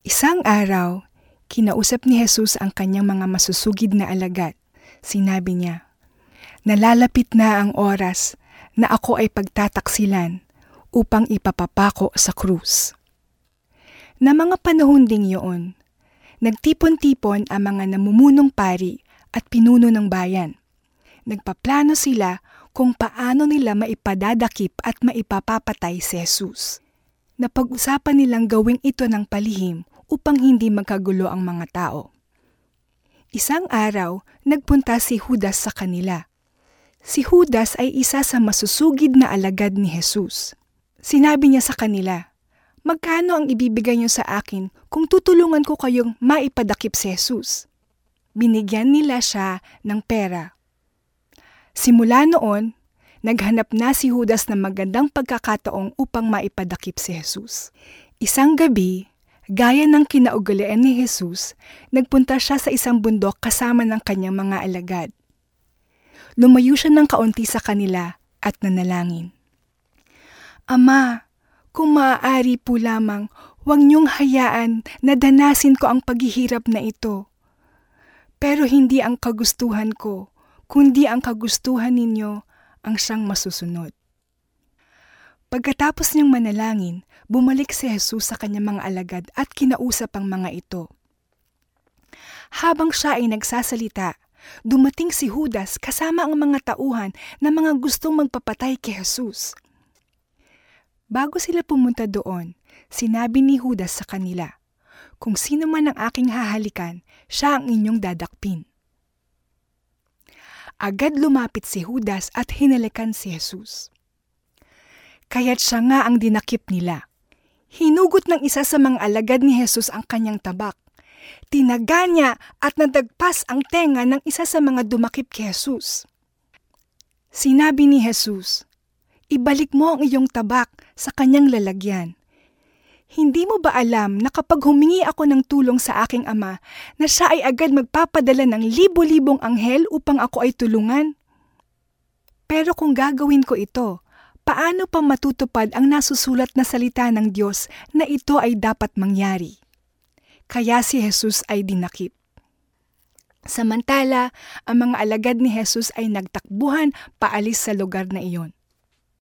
Isang araw, kinausap ni Jesus ang kanyang mga masusugid na alagad. Sinabi niya, "Nalalapit na ang oras na ako ay pagtataksilan upang ipapapako sa krus." Na mga panahon ding yun, nagtipon-tipon ang mga namumunong pari at pinuno ng bayan. Nagpaplano sila kung paano nila maipadadakip at maipapapatay si Jesus. Napag-usapan nilang gawing ito ng palihim upang hindi magkagulo ang mga tao. Isang araw, nagpunta si Judas sa kanila. Si Judas ay isa sa masusugid na alagad ni Jesus. Sinabi niya sa kanila, "Magkano ang ibibigay niyo sa akin kung tutulungan ko kayong maipadakip si Jesus?" Binigyan nila siya ng pera. Simula noon, naghanap na si Judas ng magandang pagkakataong upang maipadakip si Jesus. Isang gabi, gaya ng kinaugalian ni Jesus, nagpunta siya sa isang bundok kasama ng kanyang mga alagad. Lumayo siya ng kaunti sa kanila at nanalangin. "Ama, kung maaari po lamang, huwag niyong hayaan na danasin ko ang paghihirap na ito. Pero hindi ang kagustuhan ko, kundi ang kagustuhan ninyo ang siyang masusunod." Pagkatapos niyang manalangin, bumalik si Jesus sa kanyang mga alagad at kinausap ang mga ito. Habang siya ay nagsasalita, dumating si Judas kasama ang mga tauhan na mga gustong magpapatay kay Jesus. Bago sila pumunta doon, sinabi ni Judas sa kanila, "Kung sino man ang aking hahalikan, siya ang inyong dadakpin." Agad lumapit si Judas at hinalikan si Jesus. Kaya't siya nga ang dinakip nila. Hinugot ng isa sa mga alagad ni Jesus ang kanyang tabak. Tinaga niya at nadagpas ang tenga ng isa sa mga dumakip kay Jesus. Sinabi ni Jesus, "Ibalik mo ang iyong tabak sa kanyang lalagyan. Hindi mo ba alam na kapag humingi ako ng tulong sa aking Ama, na siya ay agad magpapadala ng libo-libong anghel upang ako ay tulungan? Pero kung gagawin ko ito, paano pa matutupad ang nasusulat na salita ng Diyos na ito ay dapat mangyari?" Kaya si Jesus ay dinakip. Samantala, ang mga alagad ni Jesus ay nagtakbuhan paalis sa lugar na iyon.